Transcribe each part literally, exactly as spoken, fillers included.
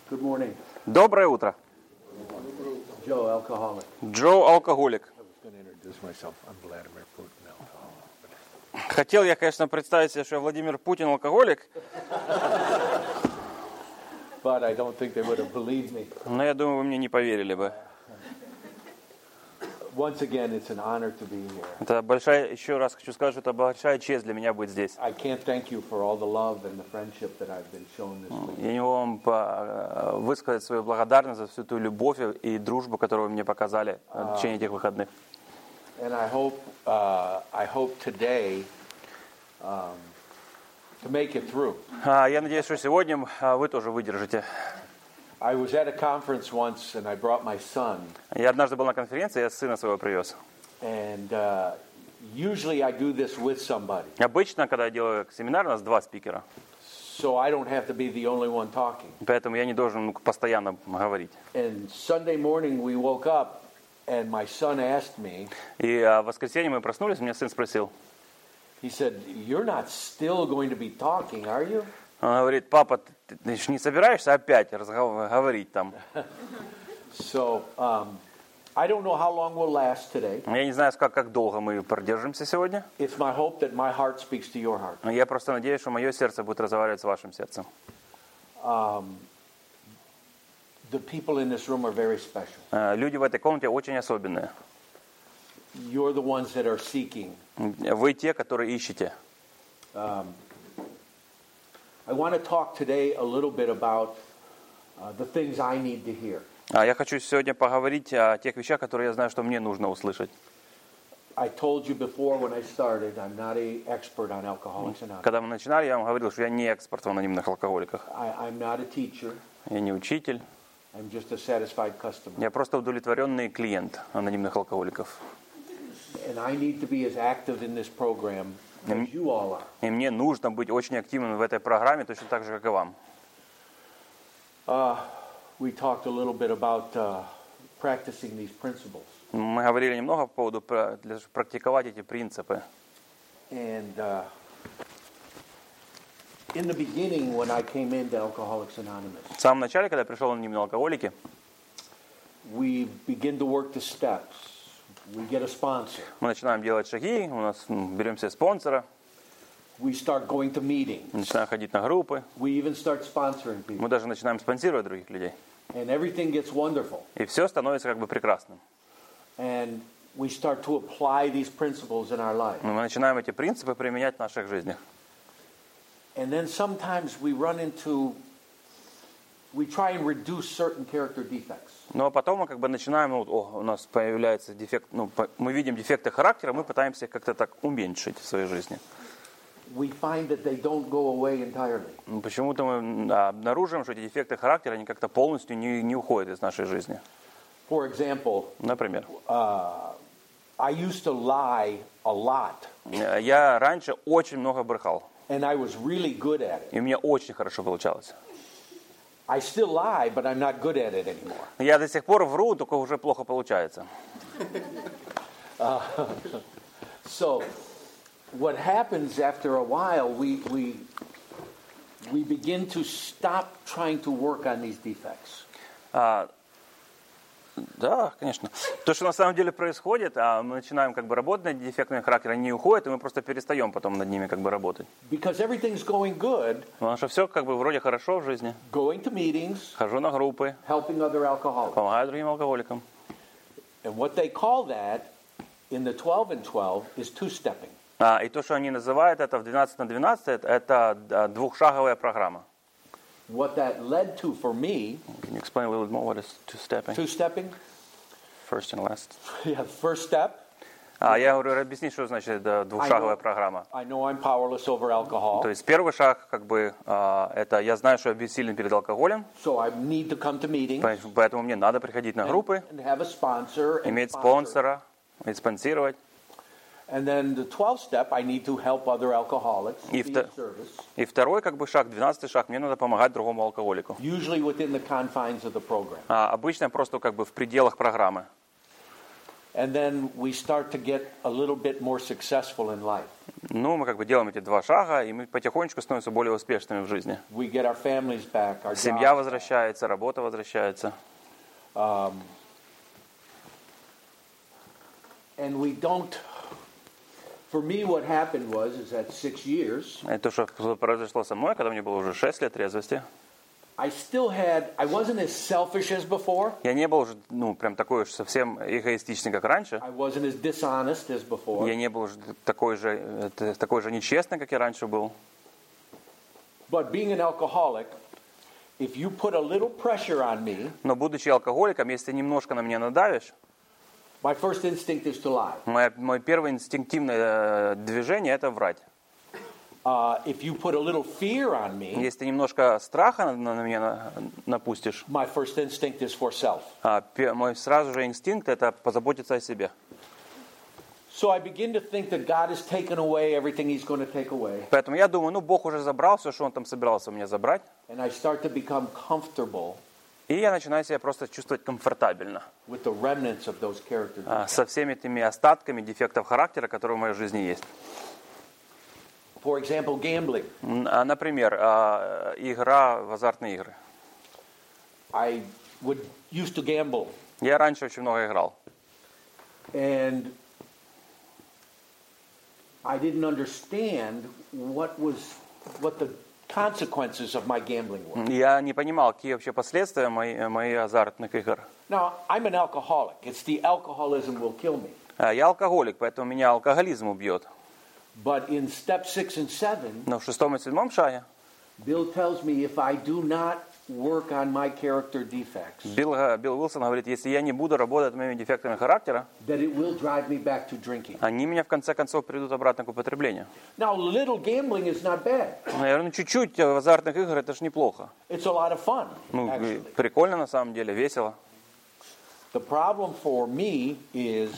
Good morning. Доброе утро. Joe, alcoholic. Джо алкоголик. Хотел я, конечно, представить себе, что я Владимир Путин алкоголик. But I don't think they would have believed me. Но я думаю, вы мне не поверили бы. Once again, it's an honor to be here. Это большая, еще раз хочу сказать, что это большая честь для меня быть здесь. I can't thank you for all the love and the friendship that I've been shown this week. Я не могу вам высказать свою благодарность за всю ту любовь и дружбу, которую вы мне показали в течение этих выходных. And I hope, uh, I hope today um, to make it through. Я надеюсь, что сегодня вы тоже выдержите. I was at a conference once and I brought my son. Я однажды был на конференции, я сына своего привез. And uh, usually I do this with somebody. Обычно, когда я делаю семинар, у нас два спикера. So I don't have to be the only one talking. Поэтому я не должен постоянно говорить. And Sunday morning we woke up and my son asked me. И в воскресенье мы проснулись, меня сын спросил. He said, "You're not still going to be talking, are you?" Он говорит: папа, ты, ты не собираешься опять разговор, говорить там? So, um, I don't know how long we'll last today. Я не знаю, как, как долго мы продержимся сегодня. It's my hope that my heart speaks to your heart. Но я просто надеюсь, что мое сердце будет разговаривать с вашим сердцем. Um, the people in this room are very special. Люди в этой комнате очень особенные. You're the ones that are seeking. Вы те, которые ищете. Um, I want to talk today a little bit about uh, the things I need to hear. Я хочу сегодня поговорить о тех вещах, которые я знаю, что мне нужно услышать. I told you before when I started, I'm not an expert on Alcoholics Anonymous. Когда мы начинали, я вам говорил, что я не эксперт в анонимных алкоголиках. I, I'm not a teacher. Я не учитель. I'm just a satisfied customer. Я просто удовлетворенный клиент анонимных алкоголиков. And I need to be as active in this program as you all are. И мне нужно быть очень активным в этой программе, точно так же, как и вам. Uh, we talked a little bit about uh, practicing these principles. Мы говорили немного по поводу практиковать эти принципы. And uh, in the beginning, when I came into Alcoholics Anonymous, В самом начале, когда я пришел в анонимные алкоголики, we begin to work the steps. We get a sponsor. мы начинаем делать шаги, у нас берем себе спонсора, We start going to meetings. начинаем ходить на группы, We even start sponsoring people. мы даже начинаем спонсировать других людей. And everything gets wonderful. И все становится как бы прекрасным. And we start to apply these principles in our life. Мы начинаем эти принципы применять в наших жизнях. And then sometimes we run into, we try and reduce certain character defects. Но потом мы как бы начинаем, ну, о, у нас появляется дефект, ну, по, мы видим дефекты характера, мы пытаемся их как-то так уменьшить в своей жизни. We find that they don't go away entirely. Почему-то мы обнаруживаем, что эти дефекты характера, они как-то полностью не, не уходят из нашей жизни. For example, Например, uh, I used to lie a lot. я раньше очень много брехал, And I was really good at it. и у меня очень хорошо получалось. I still lie, but I'm not good at it anymore. Я до сих пор вру, только уже плохо получается. Uh, so, what happens after a while, we we we begin to stop trying to work on these defects. А, да, конечно. То, что на самом деле происходит, а мы начинаем как бы работать над дефектами характера, они не уходят, и мы просто перестаем потом над ними как бы работать. Because everything's going good. Потому что все как бы вроде хорошо в жизни. Going to meetings, Хожу на группы, helping other alcoholics. помогаю другим алкоголикам. And what they call that in the twelve and twelve is two-stepping. А, и то, что они называют это в двенадцать на двенадцать, это двухшаговая программа. What that led to for me, Can you explain a little bit more what is two-stepping? two-stepping, First and last. yeah, first step, А, я говорю, объясни, что значит да, двухшаговая программа. I know I'm powerless over alcohol, То есть первый шаг, как бы, а, это я знаю, что я бессилен перед алкоголем, so I need to come to meetings поэтому мне надо приходить на группы, and have a sponsor, and иметь sponsor. спонсора, и спонсировать. And then the twelfth step, I need to help other alcoholics, И, be вто- of service, и второй как бы шаг, двенадцатый шаг, мне надо помогать другому алкоголику. usually within the confines of the program. А, обычно просто как бы в пределах программы. And then we start to get a little bit more successful in life. Ну, мы как бы делаем эти два шага, и мы потихонечку становимся более успешными в жизни. We get our families back, our Семья jobs возвращается, работа возвращается. back. Um, and we don't... For me, what happened was, is at six years, И то, что произошло со мной, когда мне было уже шесть лет трезвости, I still had... I wasn't as selfish as before. я не был уже, ну, прям такой уж совсем эгоистичный, как раньше. I wasn't as dishonest as before. Я не был уже такой же, э, такой же нечестный, как я раньше был. But being an alcoholic, if you put a little pressure on me, Но будучи алкоголиком, если немножко на меня надавишь, my first instinct is to lie. мое, мое первое инстинктивное э, движение – это врать. Uh, if you put a little fear on me, Если немножко страха на, на меня на- напустишь, my first instinct is for self. а, пе- мой сразу же инстинкт – это позаботиться о себе. So I begin to think that God has taken away everything He's going to take away. Поэтому я думаю, ну, Бог уже забрал все, что Он там собирался у меня забрать. And I start to become comfortable И я начинаю себя просто чувствовать комфортабельно with the remnants of those character а, defects. со всеми этими остатками дефектов характера, которые в моей жизни есть. For example, gambling. М, а, Например, а, игра в азартные игры. I would used to gamble, Я раньше очень много играл. and I didn't understand what was what the consequences of my gambling were. Я не понимал, какие вообще последствия мои, моих азартных игр. Now, I'm an alcoholic. It's the alcoholism will kill me. А, Я алкоголик, поэтому меня алкоголизм убьет. But in step six and seven, Но в шестом и седьмом шаге Bill tells me if I do not work on my character defects, Билл, э, Билл Уилсон говорит, если я не буду работать над моими дефектами характера, that it will drive me back to drinking. они меня в конце концов приведут обратно к употреблению. Now, little gambling is not bad. Наверное, ну, чуть-чуть в азартных игр это ж неплохо. It's a lot of fun, Ну, и actually. прикольно на самом деле, весело. The problem for me is,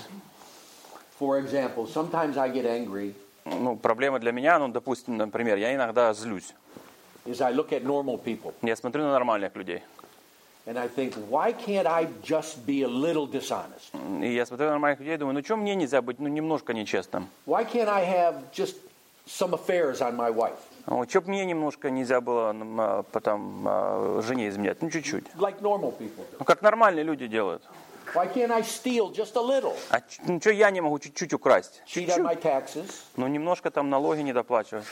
for example, sometimes I get angry Ну, проблема для меня, ну, допустим, например, я иногда злюсь. is I look at normal people Я смотрю на нормальных людей. and I think, why can't I just be a little dishonest? И я смотрю на нормальных людей и думаю, ну, что мне нельзя быть, ну, немножко нечестным? Why can't I have just some affairs on my wife? Вот, что бы мне немножко нельзя было м, а, потом а, жене изменять? Ну, чуть-чуть. Like normal people do. Ну, как нормальные люди делают. Why can't I steal just a little? А ч- ну, что я не могу чуть-чуть украсть? Cheat on Чуть-чуть. my taxes? Ну, немножко там налоги не доплачивать.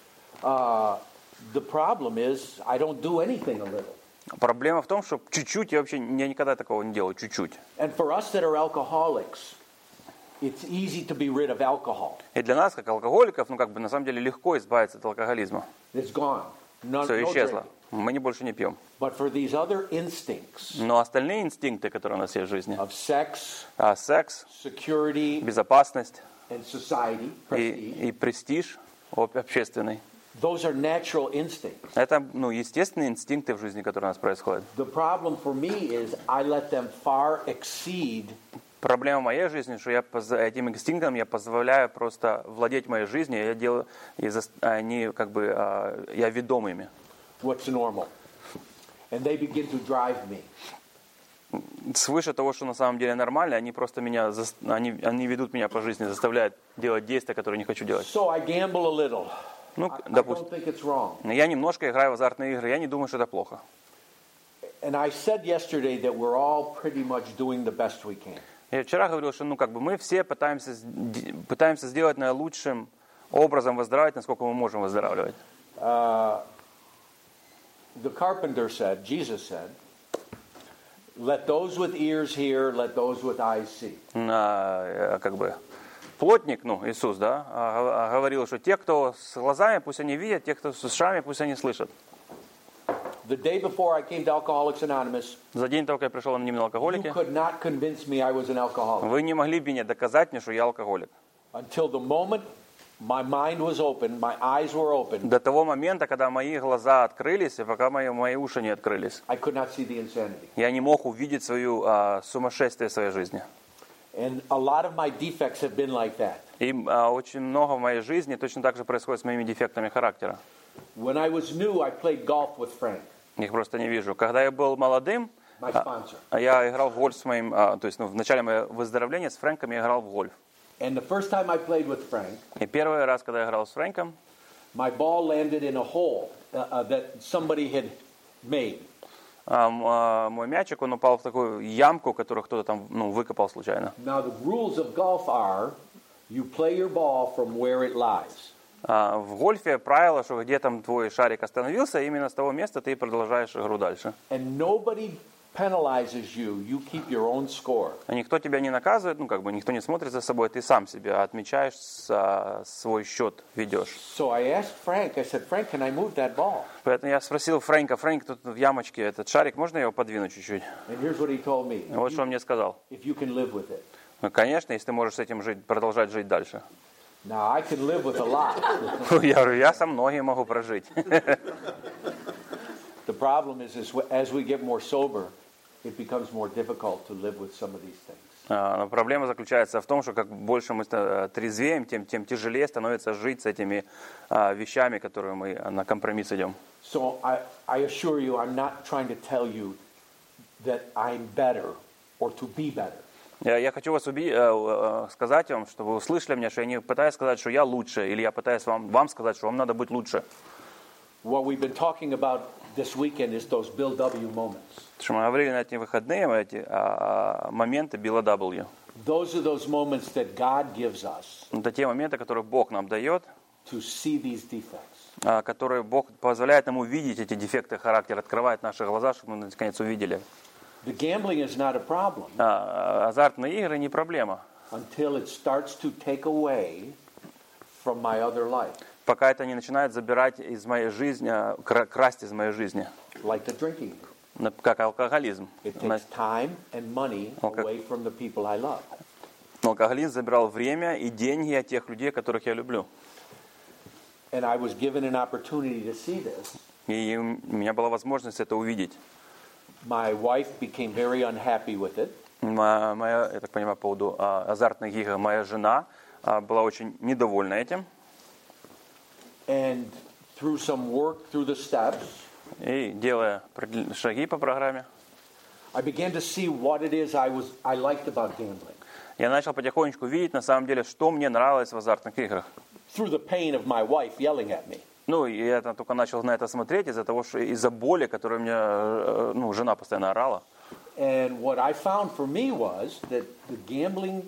Uh, the problem is I don't do anything a little. Проблема в том, что чуть-чуть, я вообще я никогда такого не делаю, чуть-чуть. And for us that are alcoholics, it's easy to be rid of alcohol. И для нас, как алкоголиков, ну, как бы, на самом деле, легко избавиться от алкоголизма. It's gone. None, Все no исчезло. drinking. Мы не больше не пьем. But for these other instincts Но остальные инстинкты, которые у нас есть в жизни, of sex, а, секс, security, безопасность and society, и, prestige, и престиж об- общественный, those are natural instincts. это, ну, естественные инстинкты в жизни, которые у нас происходят. The problem for me is I let them far exceed Проблема в моей жизни, что я поз- этим инстинктом я позволяю просто владеть моей жизнью, я делаю, и зас- они как бы, а, я ведом ими. what's normal. And they begin to drive me. Свыше того, что на самом деле нормально, они просто меня, зас- они, они ведут меня по жизни, заставляют делать действия, которые не хочу делать. So I gamble a little. Ну, I, I don't допустим, think it's wrong. я немножко играю в азартные игры, я не думаю, что это плохо. And I said yesterday that we're all pretty much doing the best we can. Я вчера говорил, что ну, как бы мы все пытаемся, с- д- пытаемся сделать наилучшим образом выздоравливать, насколько мы можем выздоравливать. Uh, the carpenter said, Jesus said, let those with ears hear, let those with eyes see. А, э, как бы плотник, ну, Иисус, да, а, г- говорил, что те, кто с глазами, пусть они видят, те, кто с ушами, пусть они слышат. The day before I came to Alcoholics Anonymous, За день того, как я пришел на анонимные you алкоголики, could not convince me I was an alcoholic. вы не могли бы мне доказать мне, что я алкоголик. Until the moment my mind was open, my eyes were open, До того момента, когда мои глаза открылись, и пока мои, мои уши не открылись, I could not see the insanity. я не мог увидеть свою а, сумасшествие в своей жизни. And a lot of my defects have been like that. И а, очень много в моей жизни точно так же происходит с моими дефектами характера. When I was new, I played golf with Frank. Их просто не вижу. Когда я был молодым, my sponsor. А я играл в гольф с моим, а, то есть ну, в начале моего выздоровления с Фрэнком я играл в гольф. And the first time I played with Frank, И первый раз, когда я играл с Фрэнком, my ball landed in a hole uh, uh, that somebody had made. а, м- а, мой мячик, он упал в такую ямку, которую кто-то там ну, выкопал случайно. Now the rules of golf are you play your ball from where it lies. А, в гольфе правило, что где там твой шарик остановился, именно с того места ты продолжаешь игру дальше. And nobody penalizes you. You keep your own score. А никто тебя не наказывает, ну как бы никто не смотрит за собой, ты сам себе отмечаешь, а, свой счет ведешь. So I asked Frank, I said, Frank, can I move that ball? Поэтому я спросил Фрэнка, Фрэнк, тут в ямочке этот шарик, можно его подвинуть чуть-чуть? And here's what he told me. И вот что он мне сказал. If you can live with it. Ну, конечно, если ты можешь с этим жить, продолжать жить дальше. Now I can live with a lot. Я говорю, я со многим могу прожить. The problem is, is as we get more sober, it becomes more difficult to live with some of these things. А, но проблема заключается в том, что как больше мы ста- трезвеем, тем, тем тяжелее становится жить с этими а, вещами, которые мы на компромисс идем. So I, I assure you, I'm not trying to tell you that I'm better or to be better. Я, я хочу вас уби- э, э, сказать вам, чтобы вы услышали меня, что я не пытаюсь сказать, что я лучше, или я пытаюсь вам, вам сказать, что вам надо быть лучше. What we've been talking about this weekend is those Bill W. moments. Потому что мы говорили на эти выходные, эти а, моменты Билла дабл ю. Those are those moments that God gives us Это те моменты, которые Бог нам дает, to see these defects. а, которые Бог позволяет нам увидеть эти дефекты характера, открывает наши глаза, чтобы мы наконец увидели. The gambling is not a problem А, азартные игры не проблема, until it starts to take away from my other life, пока это не начинает забирать из моей жизни, а, кра- красть из моей жизни, like the drinking. На- как алкоголизм. It На- takes time and money Okay. away from the people I love. Алкоголизм забирал время и деньги от тех людей, которых я люблю. And I was given an opportunity to see this. И у меня была возможность это увидеть. My wife became very unhappy with it. Моя, моя, я так понимаю, по поводу а, азартных игр, моя жена а, была очень недовольна этим. And through some work, through the steps, И делая определенные шаги по программе, I began to see what it is I was I liked about gambling. я начал потихонечку видеть, на самом деле, что мне нравилось в азартных играх. Through the pain of my wife yelling at me. Ну, и я там только начал на это смотреть из-за того, что из-за боли, которую мне э, ну, жена постоянно орала. And what I found for me was that the gambling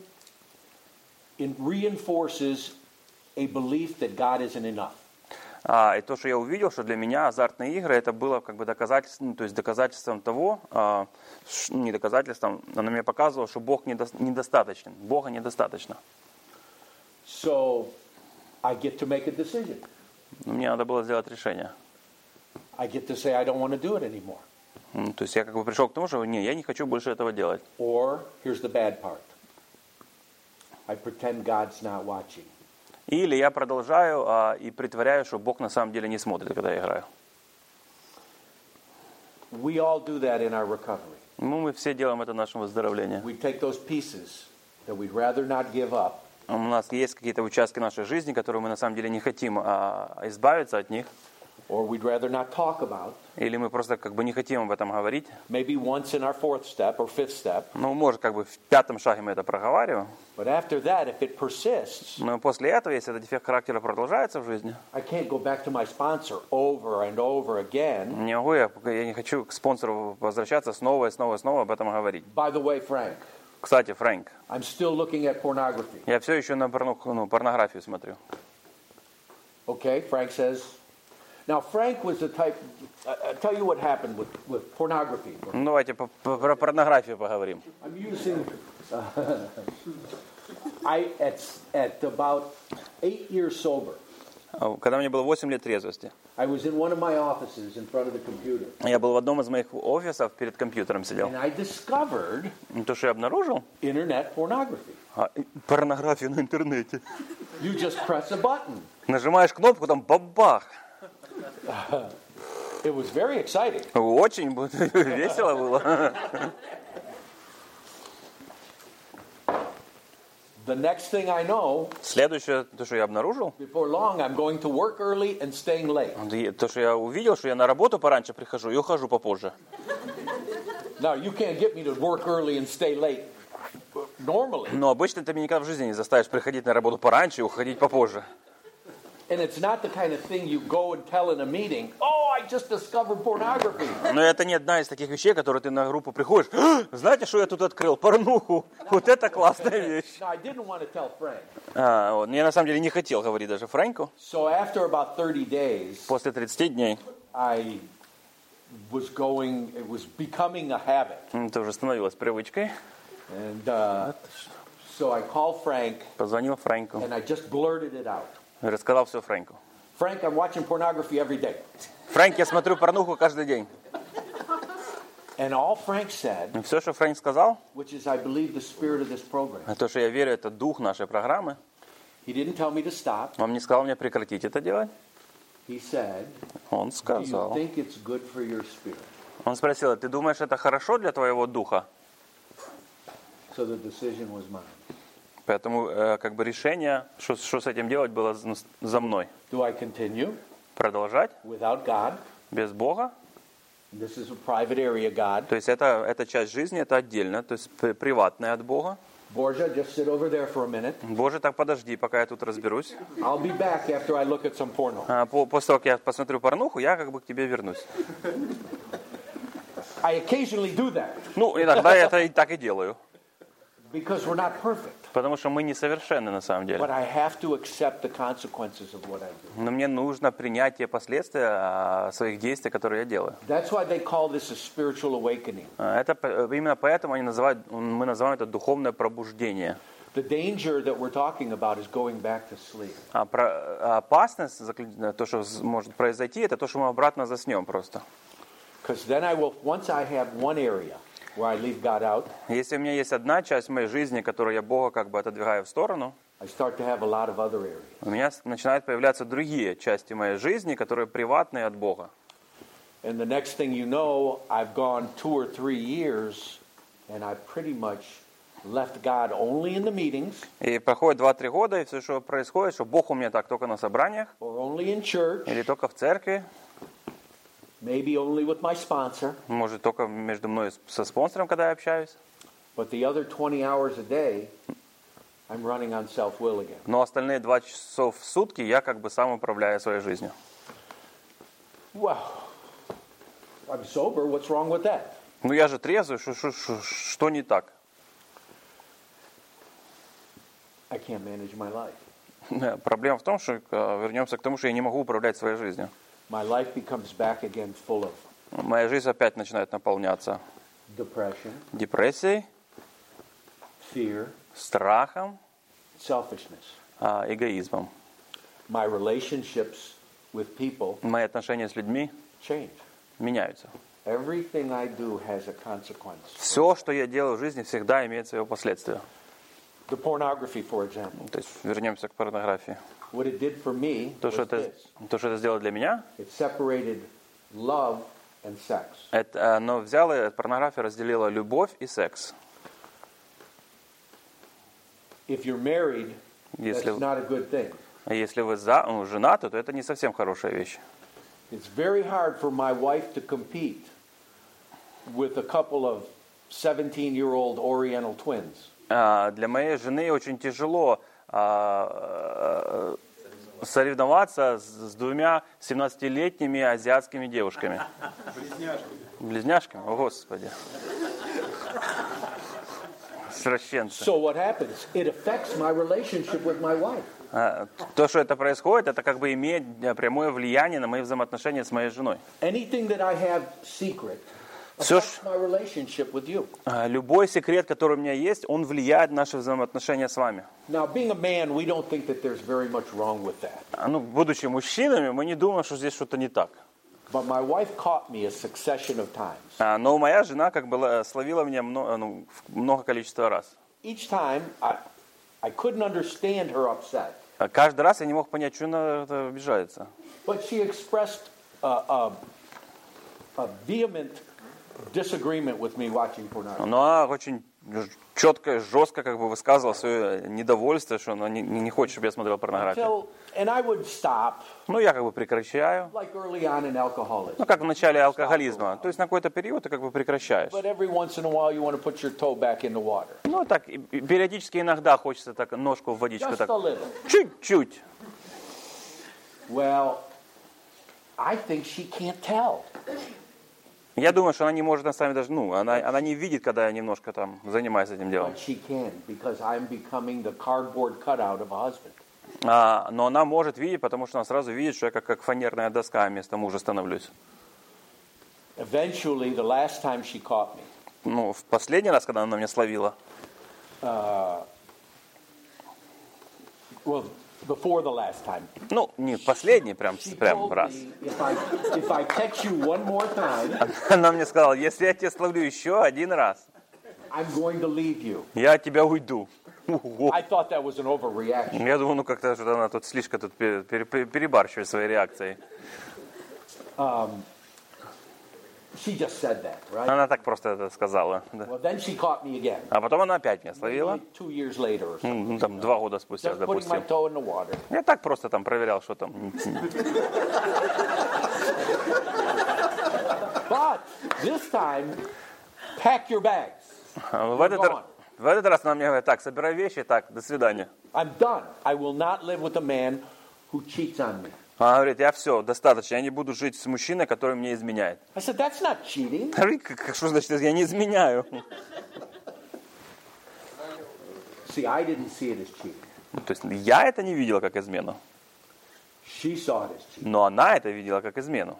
in reinforces a belief that God isn't enough. А, и то, что я увидел, что для меня азартные игры, это было как бы доказательством, ну, то есть доказательством того, а, ш, не доказательством, оно мне показывало, что Бог недо, недостаточен, Бога недостаточно. So I get to make a decision. Мне надо было сделать решение. I get to say I don't want to do it anymore. Ну, то есть я как бы пришел к тому, что не, я не хочу больше этого делать. Or here's the bad part. I pretend God's not watching. Или я продолжаю а, и притворяю, что Бог на самом деле не смотрит, когда я играю. We all do that in our recovery. Ну, мы все делаем это в нашем выздоровлении. We take those pieces that we'd rather not give up, У нас есть какие-то участки нашей жизни, которые мы на самом деле не хотим а, избавиться от них. or we'd rather not talk about, Или мы просто как бы не хотим об этом говорить. maybe once in our fourth step or fifth step. Ну, может, как бы в пятом шаге мы это проговариваем. But after that, if it persists, Но после этого, если этот дефект характера продолжается в жизни, I can't go back to my sponsor over and over again. не могу я, я не хочу к спонсору возвращаться снова и снова и снова об этом говорить. By the way, Frank, Кстати, Фрэнк, I'm still looking at pornography. я все еще на порно- ну, порнографию смотрю. Okay, Frank says. Now, Frank was the type. I- I'll tell you what happened with, with pornography. Ну, давайте по- по- про порнографию поговорим. I'm using. Uh, I at at about eight years sober, А, Когда мне было восемь лет трезвости, I was in one of my offices in front of the computer, я был в одном из моих офисов, перед компьютером сидел. and I discovered И то, что я обнаружил, internet pornography. а, и порнографию на интернете. You just press a button. Нажимаешь кнопку, там бабах. It was very exciting. Очень бу- весело было. The next thing I know, Следующее, то, что я обнаружил, before long, I'm going to work early and staying late. и то, что я увидел, что я на работу пораньше прихожу и ухожу попозже. Now, you can't get me to work early and stay late normally. Но обычно ты меня никогда в жизни не заставишь приходить на работу пораньше и уходить попозже. And it's not the kind of thing you go and tell in a meeting, oh, I just discovered pornography. Но это не одна из таких вещей, которые ты на группу приходишь. Знаете, что я тут открыл? Порнуху. Вот это классная вещь. No, I didn't want to tell Frank. А, вот. Я на самом деле не хотел говорить даже Фрэнку. So after about thirty days, После тридцати дней I was going, it was becoming a habit. это уже становилось привычкой. And uh, so I called Frank Позвонил Фрэнку. and I just blurted it out. Рассказал все Фрэнку. Frank, I'm watching pornography every day. Фрэнк, я смотрю порнуху каждый день. And all Frank said, И все, что Фрэнк сказал, which is, I believe, the spirit of this program. то, что я верю, это дух нашей программы. He didn't tell me to stop. Он не сказал мне прекратить это делать. He said, Он do you сказал. think it's good for your spirit? Он спросил, ты думаешь, это хорошо для твоего духа? So the decision was mine. Поэтому э, как бы решение, что, что с этим делать, было за- за мной. Do I continue Продолжать without God? без Бога. This is a private area, God. То есть это, эта часть жизни, это отдельно, то есть при- приватная от Бога. Borgia, just sit over there for a minute. Боже, так подожди, пока я тут разберусь. I'll be back after I look at some porno. А, по- после того, как я посмотрю порнуху, я как бы к тебе вернусь. I occasionally do that Ну, иногда я это и так и делаю. because we're not perfect. Потому что мы несовершенны на самом деле. But I have to accept the consequences of what I do. Но мне нужно принять те последствия а, своих действий, которые я делаю. That's why they call this a spiritual awakening. А, Это по- именно поэтому они называют, мы называем это духовное пробуждение. The danger that we're talking about is going back to sleep. А про- а опасность, заклю- то, что з- может произойти, это то, что мы обратно заснем просто. Because then I will, once I have one area where I leave God out, Если у меня есть одна часть моей жизни, которую я Бога как бы отодвигаю в сторону, I start to have a lot of other areas. у меня с- начинают появляться другие части моей жизни, которые приватные от Бога. And the next thing you know, I've gone two or three years and I pretty much left God only in the meetings И проходит два-три года, и все, что происходит, что Бог у меня так только на собраниях, or only in church, или только в церкви, maybe only with my sponsor, может, только между мной с- со спонсором, когда я общаюсь. but the other twenty hours a day, I'm running on self-will again. Но остальные два часов в сутки я как бы сам управляю своей жизнью. Well, I'm sober. What's wrong with that? Ну я же трезвый, что, что, что, что не так? I can't manage my life. Проблема в том, что э, вернемся к тому, что я не могу управлять своей жизнью. My life becomes back again full of Моя жизнь опять начинает наполняться depression, депрессией, fear, страхом, selfishness. а, эгоизмом. My relationships with people Мои отношения с людьми change. меняются. Everything I do has a consequence. Все, что я делаю в жизни, всегда имеет свои последствия. The pornography, for example. То есть вернемся к порнографии. What it did for me То, was что это, this. то, что это сделало для меня, It separated love and sex. это, оно взяло, порнография разделила любовь и секс. If you're married, Если, that's not a good thing. если вы за, ну, женаты, то это не совсем хорошая вещь. It's very hard for my wife to compete with a couple of seventeen-year-old Oriental twins. А, Для моей жены очень тяжело а, э, соревноваться с, с двумя семнадцатилетними азиатскими девушками. Близняшки. Близняшками? О, Господи. Сращенцы. So what happens? It affects my relationship with my wife. А, То, что это происходит, это как бы имеет э, прямое влияние на мои взаимоотношения с моей женой. Anything that I have secret Все, affects my relationship with you. любой секрет, который у меня есть, он влияет на наши взаимоотношения с вами. Now, being a man, we don't think that there's very much wrong with that. А, Ну, будучи мужчинами, мы не думаем, что здесь что-то не так. But my wife caught me a succession of times. А, Но моя жена как бы э, словила меня много, ну, в много количества раз. Each time, I, I couldn't understand her upset, А Каждый раз я не мог понять, что она э, обижается. but she expressed a, a, a vehement disagreement with me watching pornography. Но она очень четко, жестко как бы высказывала свое недовольство, что она не, не хочет, чтобы я смотрел порнографию. Until, and I would stop, Ну, я как бы прекращаю. like early on in alcoholism. Ну, как в начале алкоголизма. То есть на какой-то период ты как бы прекращаешь. But every once in a while you want to put your toe back in the water. Ну, так, и периодически иногда хочется так ножку в водичку Just так. a little. Чуть-чуть. Well, I think she can't tell. Я думаю, что она не может на самом деле даже, ну, она, она не видит, когда я немножко там занимаюсь этим делом. But she can, because I'm becoming the cardboard cutout of a husband. А, но она может видеть, потому что она сразу видит, что я как, как фанерная доска вместо мужа становлюсь. Eventually, the last time she caught me, Ну, в последний раз, когда она меня словила, uh, well, before the last time, ну, не последний, прям, she прям told раз. me, if I, if I catch you one more time, Она мне сказала, если я тебя словлю еще один раз, I'm going to leave you. я от тебя уйду. Ого. I thought that was an overreaction. Я думаю, ну как-то что она тут слишком тут пере- пере- перебарщивает своей реакцией. She just said that, right? Она так просто это сказала. Да. Well, then she caught me again. А потом она опять меня словила. Two years later or something. Ну, там, два года спустя, Just putting my допустим. toe in the water. Я так просто там проверял, что там. But this time, pack your bags. В этот, р- в этот раз она мне говорит, так, собирай вещи, так, до свидания. I'm done. I will not live with a man who cheats on me. Она говорит, я все, достаточно, я не буду жить с мужчиной, который мне изменяет. I said, that's not cheating. Я говорю, «Как- как- что значит, я не изменяю? See, I didn't see it as cheating. Ну, то есть я это не видела как измену, She saw it as cheating. но она это видела как измену.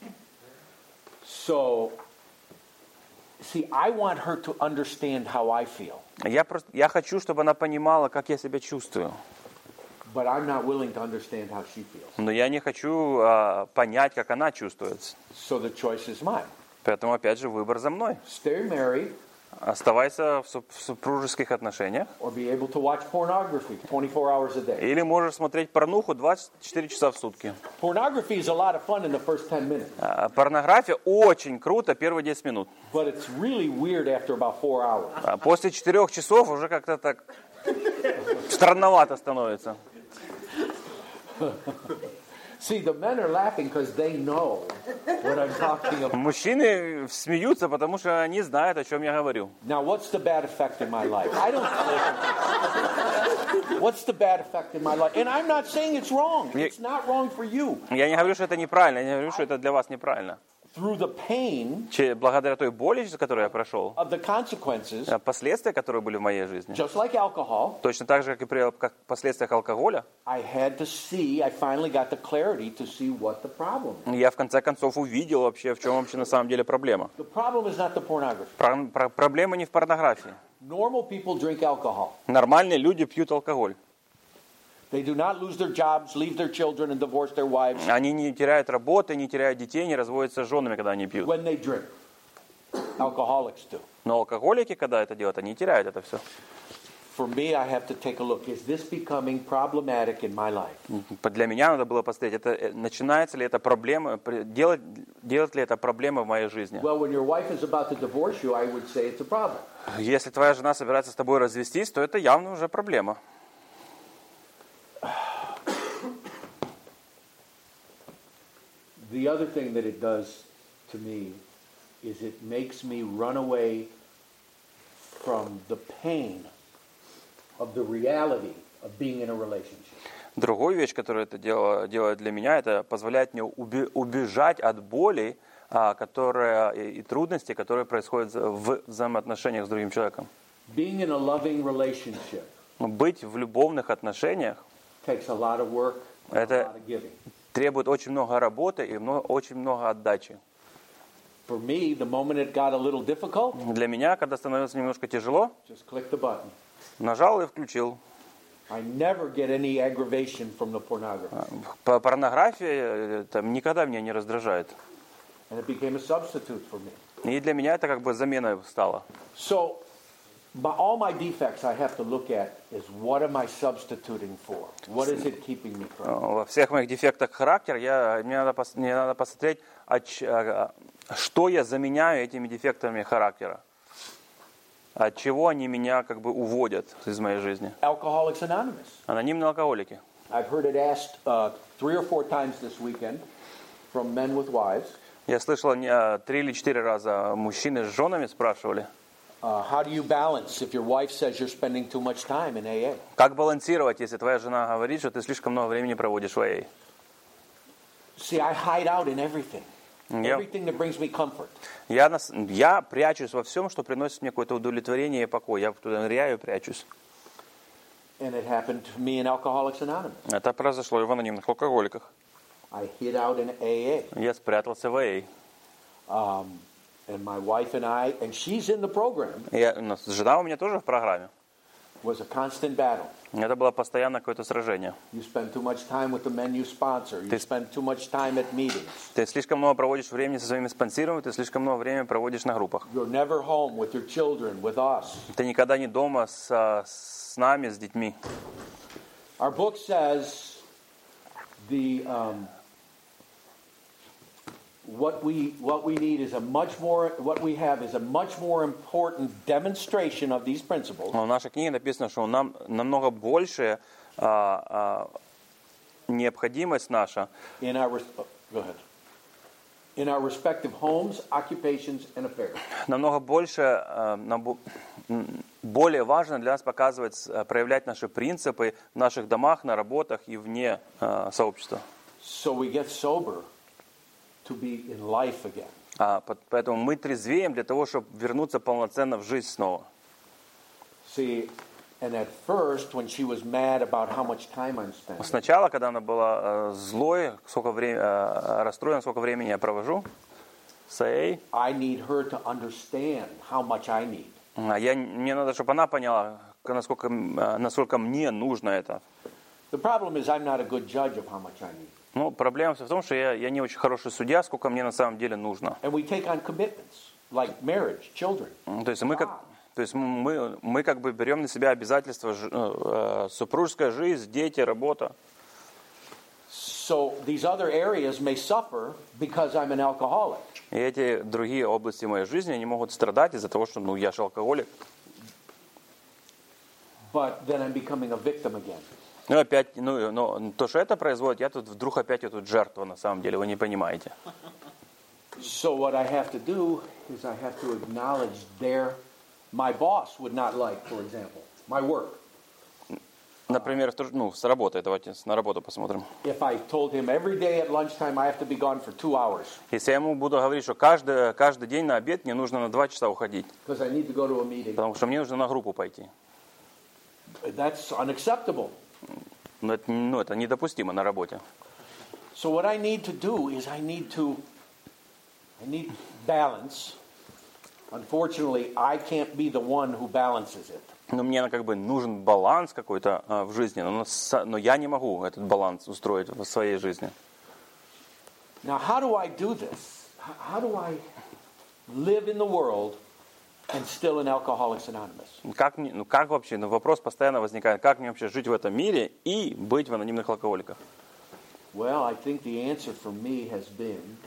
So, see, I want her to understand how I feel. Я просто, я хочу, чтобы она понимала, как я себя чувствую. But I'm not willing to understand how she feels. Но я не хочу а, понять, как она чувствует. So the choice is mine. Поэтому, опять же, выбор за мной. Stay married Оставайся в, суп- в супружеских отношениях. or be able to watch pornography twenty-four hours a day. Или можешь смотреть порнуху двадцать четыре часа в сутки. Pornography is a lot of fun in the first ten minutes. А, порнография очень круто первые десять минут. But it's really weird after about four hours. А после четырех часов уже как-то так странновато становится. See, the men are laughing because they know what I'm talking about. Мужчины смеются, потому что они знают, о чем я говорю. Now, what's the bad effect in my life? I don't. What's the bad effect in my life? And I'm not saying it's wrong. It's not wrong for you. Я не говорю, что это неправильно, я не говорю, что это для вас неправильно. Through the pain Че- Благодаря той боли, через которую я прошел, of the consequences, а последствия, которые были в моей жизни, just like alcohol, точно так же, как и при как последствиях алкоголя, I had to see, I finally got the clarity to see what the problem is. я в конце концов увидел вообще, в чем вообще на самом деле проблема. The problem is not the pornography. Про- про- проблема не в порнографии. Normal people drink alcohol. Нормальные люди пьют алкоголь. They do not lose their jobs, leave their children, and divorce their wives Они не теряют работы, не теряют детей, не разводятся с женами, когда они пьют. when they drink. Alcoholics do. Но алкоголики, когда это делают, они теряют это все. For me, I have to take a look. Is this becoming problematic in my life? Для меня надо было посмотреть, это, э, начинается ли это проблема, при- делать, делать ли это проблема в моей жизни. Well, when your wife is about to divorce you, I would say it's a problem. Если твоя жена собирается с тобой развестись, то это явно уже проблема. The other thing that it does to me is it makes me run away from the pain of the reality of being in a relationship. Другую вещь, которую это дело, делает для меня, это позволяет мне уби- убежать от боли, а, которая, и, и трудностей, которые происходят в взаимоотношениях с другим человеком. Being in a loving relationship Но быть в любовных отношениях takes a lot of work, and a Это- lot of giving. требует очень много работы и много, очень много отдачи. For me, the moment it got a little difficult, Для меня, когда становилось немножко тяжело, just click the button. нажал и включил. I never get any aggravation from the pornography. По порнографии э, там, никогда меня не раздражает. And it became a substitute for me. И для меня это как бы замена стала. So, by all my defects I have to look at is what am I substituting for? What is it keeping me from? Во всех моих дефектах характера я, мне, надо, пос- мне надо посмотреть, а ч- а, что я заменяю этими дефектами характера. От чего они меня как бы уводят из моей жизни? Alcoholics Anonymous. Анонимные алкоголики. I've heard it asked uh, three or four times this weekend from men with wives. Я слышал, не, три или четыре раза мужчины с женами спрашивали, Uh, how do you balance if your wife says you're spending too much time in A A? как балансировать, если твоя жена говорит, что ты слишком много времени проводишь в эй эй? See, I hide out in everything. Я, Everything that brings me comfort. я, нас- я прячусь во всем, что приносит мне какое-то удовлетворение и покой. Я туда ныряю и прячусь. And it happened to me in Alcoholics Anonymous. Это произошло и в анонимных алкоголиках. I hid out in A A. Я спрятался в эй эй. Um, and my wife and I, and she's in the program, Я, у нас жена у меня тоже в программе. was a constant battle. Это было постоянно какое-то сражение. You spend too much time with the men you sponsor. You spend too much time at meetings. Ты слишком много проводишь времени со своими спонсорами, ты слишком много времени проводишь на группах. You're never home with your children, with us. Ты никогда не дома с, с нами, с детьми. Our book says the um, what we what we need is a much more what we have is a much more important demonstration of these principles Но в нашей книге написано, что нам намного больше а, а, необходимость наша in our res- oh, go ahead in our respective homes, occupations, and affairs. намного больше, а, нам бо- м, более важно для нас показывать, а, проявлять наши принципы в наших домах, на работах и вне а, сообщества. So we get sober to be in life again. А, по- поэтому мы трезвеем для того, чтобы вернуться полноценно в жизнь снова. See, and at first, when she was mad about how much time I'm spending, Сначала, когда она была э, злой, сколько времени, э, расстроена, сколько времени я провожу с эй эй, I need her to understand how much I need. а я, мне надо, чтобы она поняла, насколько, э, насколько мне нужно это. The problem is I'm not a good judge of how much I need. Ну, проблема в том, что я, я не очень хороший судья, сколько мне на самом деле нужно. And we take on commitments, like marriage, children. Ну, То есть мы как, то есть мы, мы как бы берем на себя обязательства, ж- э, супружеская жизнь, дети, работа. So these other areas may suffer because I'm an alcoholic. И эти другие области моей жизни, они могут страдать из-за того, что ну, я же алкоголик. But then I'm becoming a victim again. Ну, опять, ну, но то, что это производит, я тут вдруг опять я тут жертва, на самом деле, вы не понимаете. So what I have to do is I have to acknowledge their, my boss would not like, for example, my work. Например, то, ну, с работы, давайте на работу посмотрим. If I told him every day at lunchtime I have to be gone for two hours Если я ему буду говорить, что каждый, каждый день на обед мне нужно на два часа уходить, because I need to go to a meeting, потому что мне нужно на группу пойти. that's unacceptable. Ну, это, ну, это недопустимо на работе. So what I need to do is I need to, I need balance. Unfortunately, I can't be the one who balances it. Но мне как бы нужен баланс какой-то а, в жизни, но, с- но я не могу этот баланс устроить в своей жизни. Now, how do I do this? H- How do I live in the world and still in Alcoholics Anonymous? Как, мне, ну, как вообще, ну, вопрос постоянно возникает, как мне вообще жить в этом мире и быть в анонимных алкоголиках? Well, I think the answer for me has been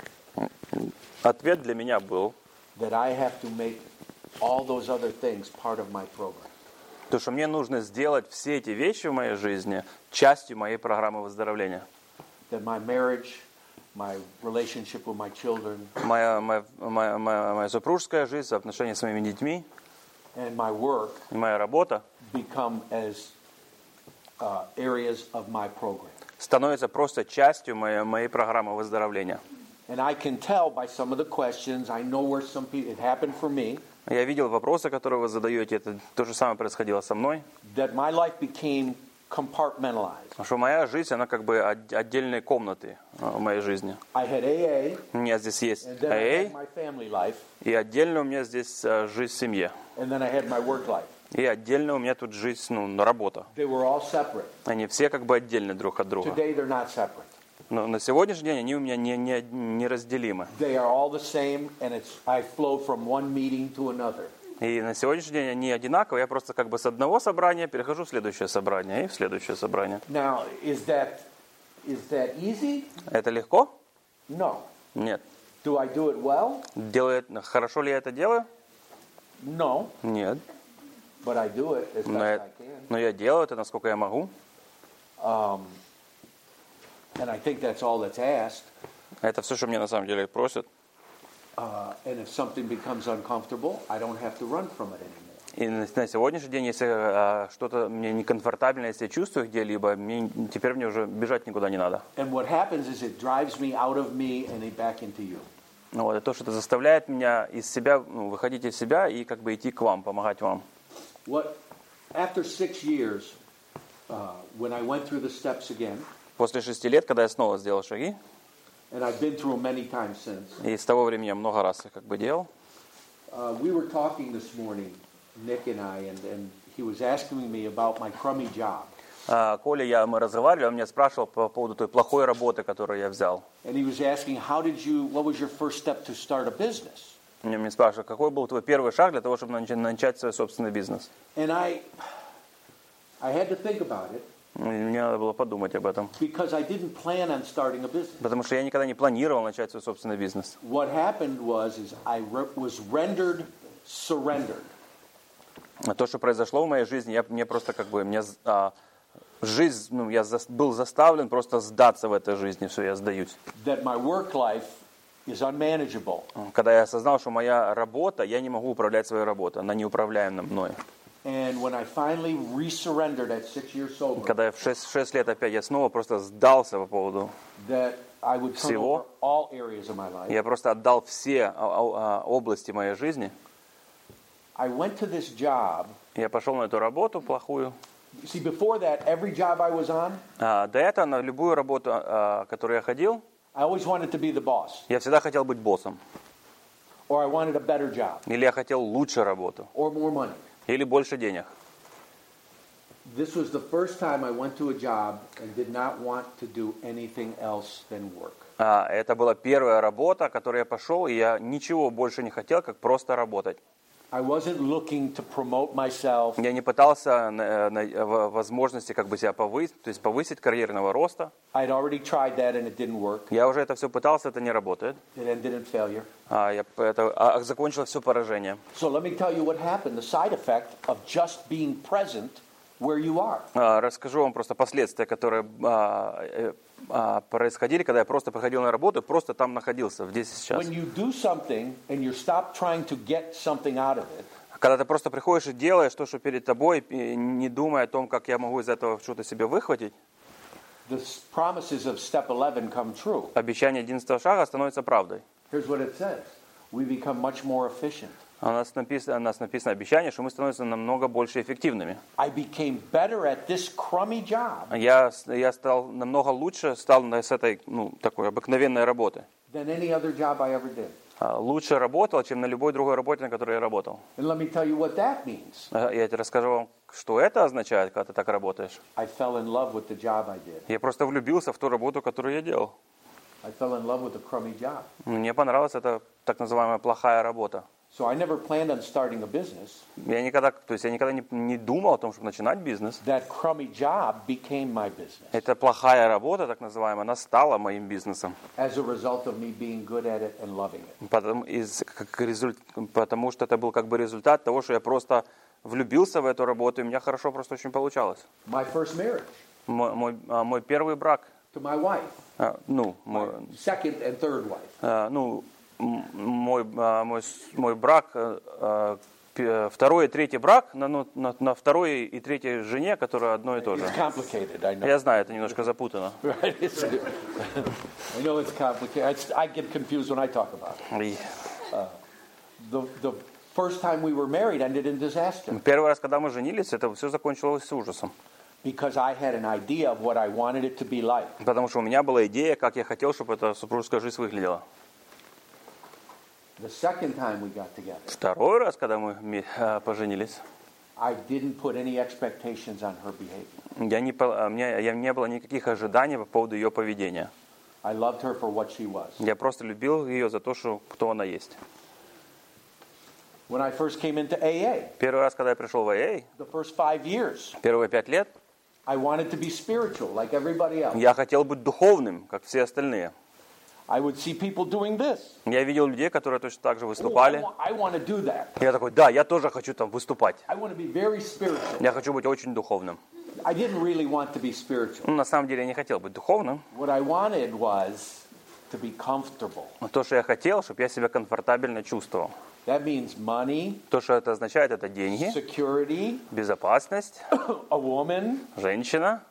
Ответ для меня был, that I have to make all those other things part of my program. то, что мне нужно сделать все эти вещи в моей жизни частью моей программы выздоровления. That my marriage, my relationship with my children, Моя, моя, моя, моя, моя супружеская жизнь, отношения с моими детьми, and my work и моя работа become as uh, areas of my program. становятся просто частью моей, моей программы выздоровления. And I can tell by some of the questions, I know where some people, it happened for me, Я видел вопросы, которые вы задаете, это то же самое происходило со мной. that my life became compartmentalized. Потому что моя жизнь, она как бы от- отдельные комнаты а, в моей жизни. I had A A, У меня здесь есть and then I эй эй, had my family life, и отдельно у меня здесь а, жизнь в семье. and then I had my work life. И отдельно у меня тут жизнь, ну, работа. They were all separate. Они все как бы отдельны друг от друга. Today they're not separate. Но на сегодняшний день они у меня не, не, неразделимы. They are all the same, and it's I flow from one meeting to another. И на сегодняшний день они одинаковые. Я просто как бы с одного собрания перехожу в следующее собрание и в следующее собрание. Now, is that is that easy? Это легко? No. Нет. Do I do it well? Делает, хорошо ли я это делаю? No. Нет. but I do it as Но best I я, can. но я делаю это, насколько я могу. Um, and I think that's all that's asked. Это все, что мне на самом деле просят. Uh, and if something becomes uncomfortable, I don't have to run from it anymore. И на, на сегодняшний день, если а, что-то мне некомфортабельно, если я чувствую где-либо, мне, теперь мне уже бежать никуда не надо. And what happens is it drives me out of me and back into you. Ну, вот, и то, что это заставляет меня из себя, ну, выходить из себя и как бы идти к вам, помогать вам. What, after six years, uh, when I went through the steps again, После шести лет, когда я снова сделал шаги, and I've been through them many times since, и с того времени я много раз их как бы делал, uh, we were talking this morning, Nick and I, and, and he was asking me about my crummy job. а, Коля, я, мы разговаривали, он меня спрашивал по поводу той плохой работы, которую я взял. And he was asking, how did you, what was your first step to start a business? Мне, мне спрашивают, какой был твой первый шаг для того, чтобы начать, начать свой собственный бизнес? And I, I had to think about it, И мне надо было подумать об этом. because I didn't plan on starting a business. Потому что я никогда не планировал начать свой собственный бизнес. What happened was, is I re- was rendered surrendered. А то, что произошло в моей жизни, я, мне просто как бы, мне, а, жизнь, ну, я за, был заставлен просто сдаться в этой жизни, все, я сдаюсь. That my work life is unmanageable. Когда я осознал, что моя работа, я не могу управлять своей работой, она неуправляема мной. And when I finally resurrendered at six years sober, Когда я в шесть лет опять, я снова просто сдался по поводу, that I would turn Всего? over all areas of my life. я просто отдал все а, а, а, области моей жизни. I went to this job. Я пошел на эту работу плохую. See, before that, every job I was on, А, до этого на любую работу, а, которую я ходил, I always wanted to be the boss, я всегда хотел быть боссом. or I wanted a better job, Или я хотел лучше работу, or more money. или больше денег. This was the first time I went to a job and did not want to do anything else than work. А, это была первая работа, к которой я пошел, и я ничего больше не хотел, как просто работать. I wasn't looking to promote myself. Я не пытался на, на, в- возможности как бы себя повысить, то есть повысить карьерного роста. I'd already tried that and it didn't work. Я уже это все пытался, это не работает. It ended in failure. А, я это, а, закончил все поражение. So let me tell you what happened, the side effect of just being present where you are. А, расскажу вам просто последствия, которые а, э, а, происходили, когда я просто приходил на работу и просто там находился, здесь и сейчас. When you do something and you stop trying to get something out of it, Когда ты просто приходишь и делаешь то, что перед тобой, и не думая о том, как я могу из этого что-то себе выхватить, the s- promises of step eleven come true. обещание одиннадцатого шага становится правдой. Here's what it says. We become much more efficient. У нас написано, у нас написано обещание, что мы становимся намного больше эффективными. I became better at this crummy job Я, я стал намного лучше, стал на- с этой ну, такой обыкновенной работы. than any other job I ever did. А, Лучше работал, чем на любой другой работе, на которой я работал. And let me tell you what that means. А, Я тебе расскажу вам, что это означает, когда ты так работаешь. I fell in love with the job I did. Я просто влюбился в ту работу, которую я делал. I fell in love with the crummy job. Мне понравилась эта так называемая плохая работа. So I never planned on starting a business. Я никогда, то есть я никогда не, не думал о том, чтобы начинать бизнес. That crummy job became my business Эта плохая работа, так называемая, она стала моим бизнесом. as a result of me being good at it and loving it. Потому, из, как результ, потому что это был как бы результат того, что я просто влюбился в эту работу, и у меня хорошо просто очень получалось. My first marriage Мой, мой, а, мой первый брак, to my wife, а, ну, мой, second and third wife. а, ну, м- мой, а, мой, с- мой брак, а, а, пе- второй и третий брак на, ну, на, на второй и третьей жене, которая одно и то же. It's complicated, I know. Я знаю, это немножко запутано. Right? It's- I know it's complicated. It's- I get confused when I talk about it. И The, the first time we were married ended in disaster первый раз, когда мы женились, это все закончилось ужасом. because I had an idea of what I wanted it to be like. Потому что у меня была идея, как я хотел, чтобы эта супружеская жизнь выглядела. The second time we got together, Второй раз, когда мы ми- э, поженились, I didn't put any expectations on her behavior. я не, по- у меня я, не было никаких ожиданий по поводу ее поведения. I loved her for what she was. Я просто любил ее за то, что, кто она есть. When I first came into A A, Первый раз, когда я пришел в эй эй, the first five years, первые пять лет, I wanted to be spiritual like everybody else. я хотел быть духовным, как все остальные. I would see people doing this. Я видел людей, которые точно так же Oh, I, выступали. wa- I want to do that. Я такой, да, я тоже хочу там выступать. I want to be very spiritual. Я хочу быть очень духовным. I didn't really want to be spiritual. Ну, на самом деле я не хотел быть духовным. What I wanted was to be comfortable. Но то, что я хотел, чтобы я себя комфортабельно чувствовал. That means money, То, что это означает, это деньги, security, безопасность, a woman. женщина.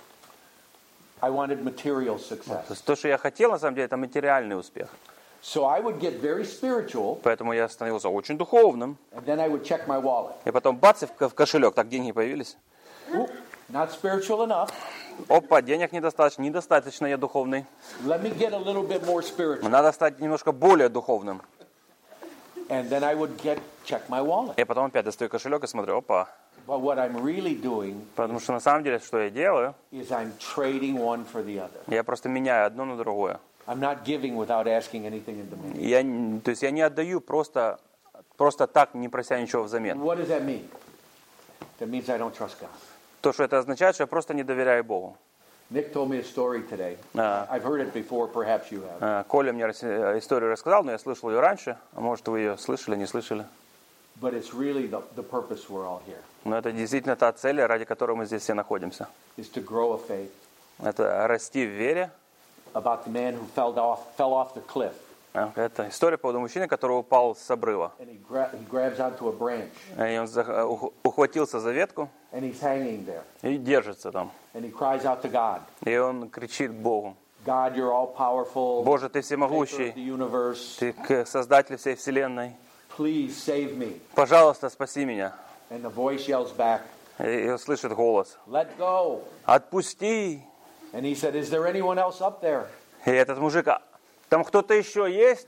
I wanted material То success. есть то, что я хотел, на самом деле, это материальный успех. So I would get very spiritual, Поэтому я становился очень духовным. and then I would check my wallet. И потом бац, и в ко- в кошелек, так деньги появились. Oop, not spiritual enough. Опа, денег недостаточно, недостаточно я духовный. Let me get a little bit more spiritual. Надо стать немножко более духовным. And then I would get check my wallet. И потом опять достаю кошелек и смотрю, опа. But what I'm really doing Потому что на самом деле, что я делаю, is I'm trading one for the other. я просто меняю одно на другое. I'm not giving without asking anything in demand. Я, н- то есть я не отдаю просто, просто так, не прося ничего взамен. What does that mean? That means I don't trust God. То, что это означает, что я просто не доверяю Богу. Nick told me a story today. А, I've heard it before, perhaps you have. а, Коля мне рас- историю рассказал, но я слышал ее раньше. А может, вы ее слышали, не слышали. But it's really the, the purpose we're all here, Но это действительно та цель, ради которой мы здесь все находимся. is to grow a faith. Это расти в вере. About the man who fell off, fell off the cliff, А, Это история по поводу мужчины, который упал с обрыва. and he, gra- he grabs onto a branch, И он за- ух- ухватился за ветку and he's hanging there, и держится там. and he cries out to God, И он кричит к Богу. God, you're all powerful, Боже, ты maker of всемогущий, the universe, ты к- создатель всей вселенной. please save me. Пожалуйста, спаси меня. And the voice yells back, И он слышит голос. let go. Отпусти. And he said, is there anyone else up there? И этот мужик, «А там кто-то еще есть?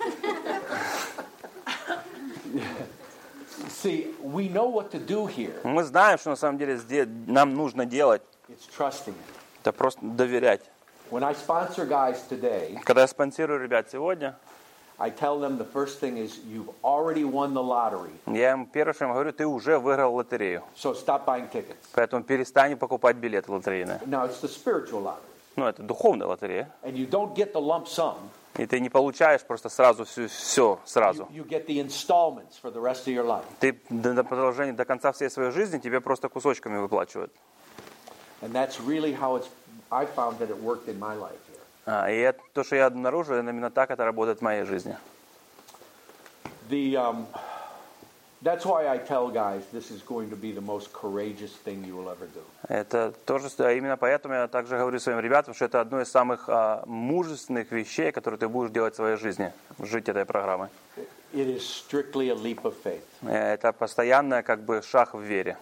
See, we know what to do here. Мы знаем, что на самом деле здесь нам нужно делать. It's trusting it. Это просто доверять. When I sponsor guys today, Когда я спонсирую ребят сегодня, I tell them the first thing is you've already won the lottery, я им первое, что я им говорю, ты уже выиграл лотерею. so stop buying tickets. Поэтому перестань покупать билеты лотерейные. Now, it's the spiritual lottery. Ну, это духовная лотерея. And you don't get the lump sum. И ты не получаешь просто сразу все, все сразу. You, you get the installments for the rest of your life. Ты до, до продолжения, до конца всей своей жизни тебе просто кусочками выплачивают. And that's really how it's, I found that it worked in my life here. А, и это, то, что я обнаружил, именно так это работает в моей жизни. The, um, that's why I tell guys this is going to be the most courageous thing you will ever do. Это тоже, да, именно поэтому я также говорю своим ребятам, что это одно из самых а, мужественных вещей, которые ты будешь делать в своей жизни, жить этой программой. It is strictly a leap of faith. Это постоянный как бы шаг в вере.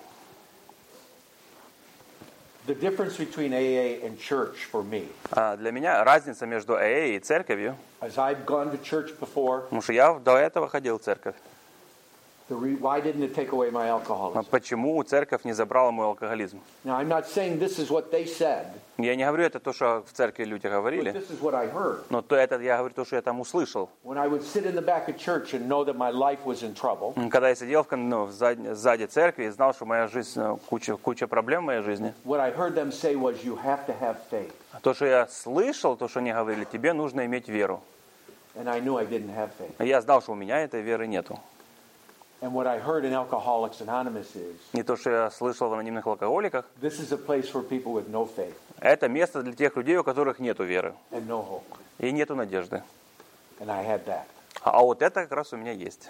The difference between A A and church for me, А для меня разница между эй эй и церковью, as I've gone to church before, потому что я до этого ходил в церковь. the re, why didn't it take away my А alcoholism? почему церковь не забрала мой алкоголизм? Now, I'm not saying this is what they said, Я не говорю это то, что в церкви люди but говорили, this is what I heard. но то это я говорю то, что я там услышал. When I would sit in the back of church and know that my life was in trouble, Когда я сидел в, кон- ну, в зад- сзади церкви и знал, что моя жизнь, ну, куча, куча проблем в моей жизни, what I heard them say was, you have to have faith. то, что я слышал, то, что они говорили, тебе нужно иметь веру. And I knew I didn't have faith. И я знал, что у меня этой веры нету. And what I heard in Alcoholics Anonymous is, Не то, что я слышал в анонимных алкоголиках, this is a place for people with no faith это место для тех людей, у которых нету веры and no hope. и нету надежды. And I had that. А, а вот это как раз у меня есть.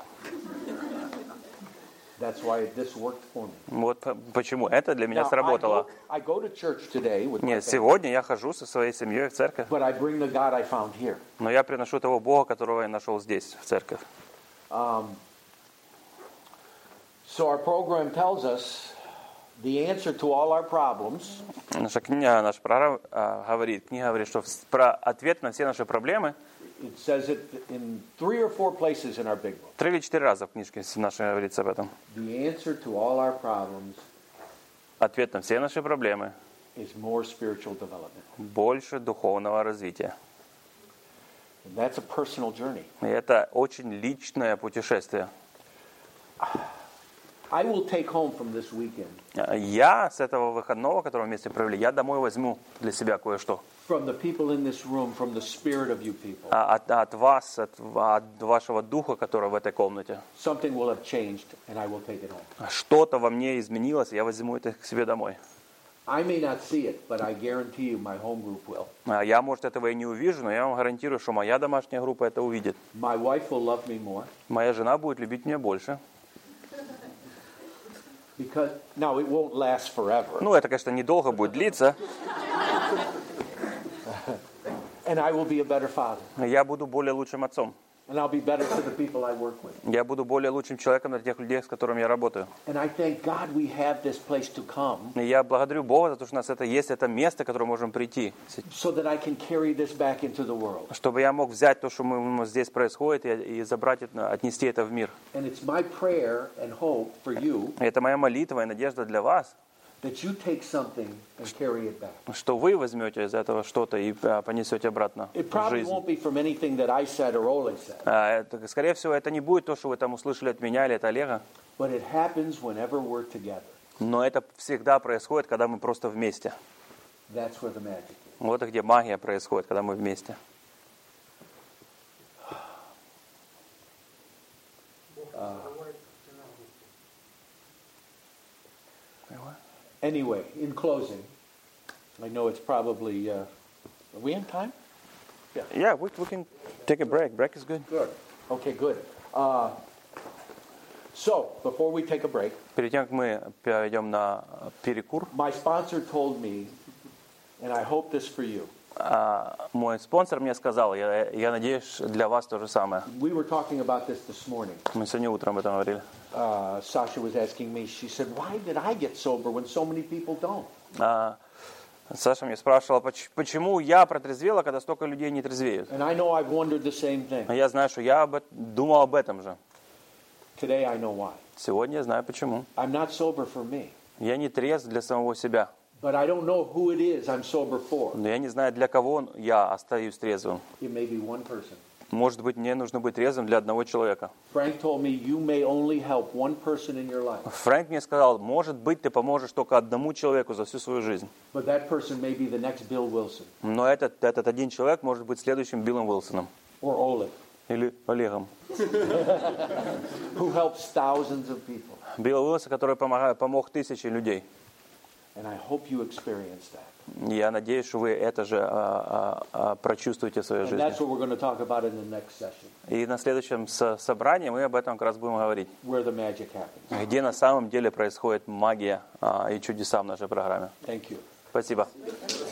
That's why this worked for me. Вот п- почему это для меня Now, I сработало. go, I go to church today with my Нет, family, сегодня я хожу со своей семьей в церковь, but I bring the God I found here. но я приношу того Бога, которого я нашел здесь, в церковь. Um, so our program tells us the answer to all our problems Наша книга, наш программа а, говорит, книга говорит, что в- про ответ на все наши проблемы, it says it in three or four places in our big book. три или четыре раза в книжке нашей говорится об этом. The answer to all our problems Ответ на все наши проблемы is more spiritual development. больше духовного развития. And that's a personal journey. И это очень личное путешествие. I will take home from this weekend, Я с этого выходного, который вместе провели, я домой возьму для себя кое-что. from the people in this room, from the spirit of you people, А От, от вас, от, от вашего духа, который в этой комнате. something will have changed, and I will take it home. Что-то во мне изменилось, я возьму это к себе домой. I may not see it, but I guarantee you my home group will. А Я, может, этого и не увижу, но я вам гарантирую, что моя домашняя группа это увидит. My wife will love me more. Моя жена будет любить меня больше. Because now it won't last forever. Ну, это, конечно, недолго будет длиться. And I will be a better father. Я буду более лучшим отцом. And I'll be better to the people I work with. Я буду более лучшим человеком для тех людей, с которыми я работаю. And I thank God we have this place to come И я благодарю Бога за то, что у нас это есть, это место, к которому можем прийти. so that I can carry this back into the world. Чтобы я мог взять то, что мы, здесь происходит, и, и забрать это, отнести это в мир. And it's my prayer and hope for you И это моя молитва и надежда для вас, that you take something and carry it back. что вы возьмете из этого что-то и а, понесете обратно It в probably жизнь. won't be from anything that I said or Ole said, А, это, скорее всего, это не будет то, что вы там услышали от меня или от Олега, but it happens whenever we're together. но это всегда происходит, когда мы просто вместе. That's where the magic is. Вот и где магия происходит, когда мы вместе. Anyway, in closing, I know it's probably, uh, are we in time? Yeah, we, we can take a break. Break is good. Good. Okay, good. Uh, so, before we take a break, Перед тем, как мы перейдем на перекур, my sponsor told me, and I hope this for you. а, мой спонсор мне сказал, я, я надеюсь, для вас то же самое. We were talking about this this morning. Мы сегодня утром об этом говорили. Uh, Sasha was asking me, she said, why did I get sober when so many people don't? А, Саша мне спрашивала, поч- почему я протрезвела, когда столько людей не трезвеют. And I know I've wondered the same thing. А я знаю, что я об, думал об этом же. Today I know why. Сегодня я знаю почему. I'm not sober for me, Я не трезв для самого себя. but I don't know who it is I'm sober for. Но я не знаю, для кого я остаюсь трезвым. It may be one person. Может быть, мне нужно быть трезвым для одного человека. Frank told me you may only help one person in your life, Фрэнк мне сказал, может быть, ты поможешь только одному человеку за всю свою жизнь. but that person may be the next Bill Wilson Но этот, этот один человек может быть следующим Биллом Уилсоном. or Oleg, Или Олегом. who helps thousands of people. Билл Уилсон, который помогает, помог тысяче людей. And I hope you experience that. Я надеюсь, что вы это же а, а, а, прочувствуете в своей And жизни. that's what we're going to talk about in the next session, И на следующем со- собрании мы об этом как раз будем говорить. where the magic happens. Где на самом деле происходит магия а, и чудеса в нашей программе. Thank you. Спасибо.